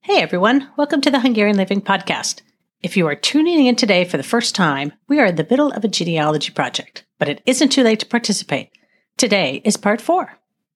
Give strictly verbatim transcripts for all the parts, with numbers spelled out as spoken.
Hey everyone, welcome to the Hungarian Living Podcast. If you are tuning in today for the first time, we are in the middle of a genealogy project, but it isn't too late to participate. Today is part four.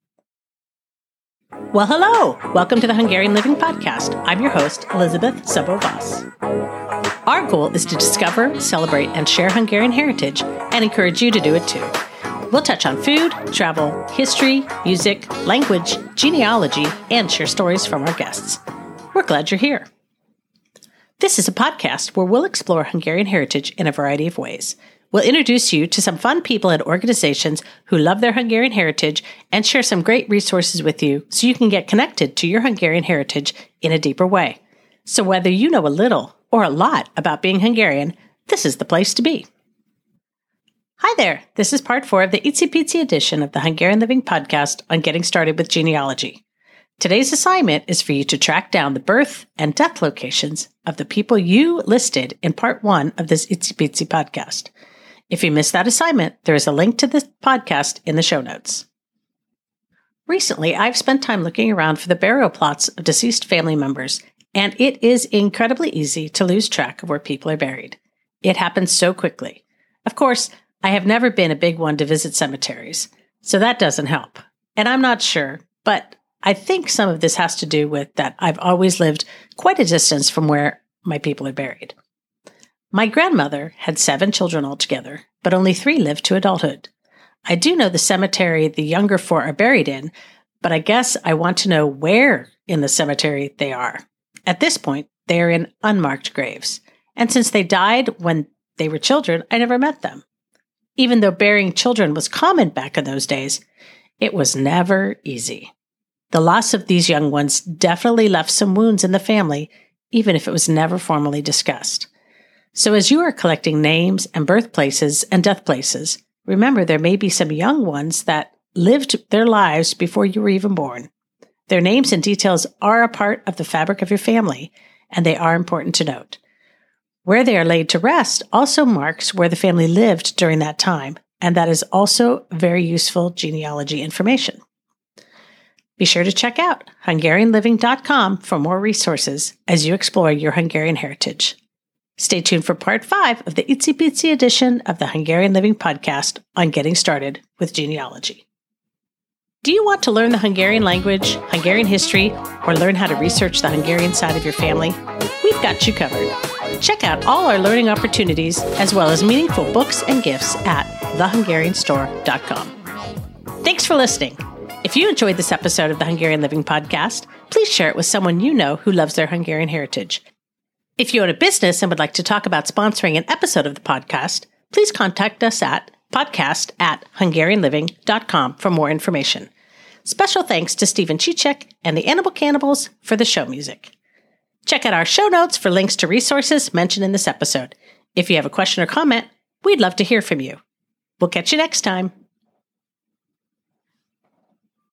Well, hello! Welcome to the Hungarian Living Podcast. I'm your host, Elizabeth Szabó-Voss. Our goal is to discover, celebrate, and share Hungarian heritage and encourage you to do it too. We'll touch on food, travel, history, music, language, genealogy, and share stories from our guests. We're glad you're here. This is a podcast where we'll explore Hungarian heritage in a variety of ways. We'll introduce you to some fun people and organizations who love their Hungarian heritage and share some great resources with you so you can get connected to your Hungarian heritage in a deeper way. So whether you know a little or a lot about being Hungarian, this is the place to be. Hi there, this is part four of the Itsy Bitsy edition of the Hungarian Living Podcast on getting started with genealogy. Today's assignment is for you to track down the birth and death locations of the people you listed in part one of this Itsy Bitsy podcast. If you missed that assignment, there is a link to this podcast in the show notes. Recently, I've spent time looking around for the burial plots of deceased family members, and it is incredibly easy to lose track of where people are buried. It happens so quickly. Of course, I have never been a big one to visit cemeteries, so that doesn't help. And I'm not sure, but I think some of this has to do with that I've always lived quite a distance from where my people are buried. My grandmother had seven children altogether, but only three lived to adulthood. I do know the cemetery the younger four are buried in, but I guess I want to know where in the cemetery they are. At this point, they are in unmarked graves, and since they died when they were children, I never met them. Even though burying children was common back in those days, it was never easy. The loss of these young ones definitely left some wounds in the family, even if it was never formally discussed. So as you are collecting names and birthplaces and death places, remember there may be some young ones that lived their lives before you were even born. Their names and details are a part of the fabric of your family, and they are important to note. Where they are laid to rest also marks where the family lived during that time, and that is also very useful genealogy information. Be sure to check out Hungarian Living dot com for more resources as you explore your Hungarian heritage. Stay tuned for part five of the Itsy Bitsy edition of the Hungarian Living Podcast on getting started with genealogy. Do you want to learn the Hungarian language, Hungarian history, or learn how to research the Hungarian side of your family? We've got you covered. Check out all our learning opportunities as well as meaningful books and gifts at the hungarian store dot com. Thanks for listening. If you enjoyed this episode of the Hungarian Living Podcast, please share it with someone you know who loves their Hungarian heritage. If you own a business and would like to talk about sponsoring an episode of the podcast, please contact us at podcast at hungarian living dot com for more information. Special thanks to Stephen Chichek and the Animal Cannibals for the show music. Check out our show notes for links to resources mentioned in this episode. If you have a question or comment, we'd love to hear from you. We'll catch you next time.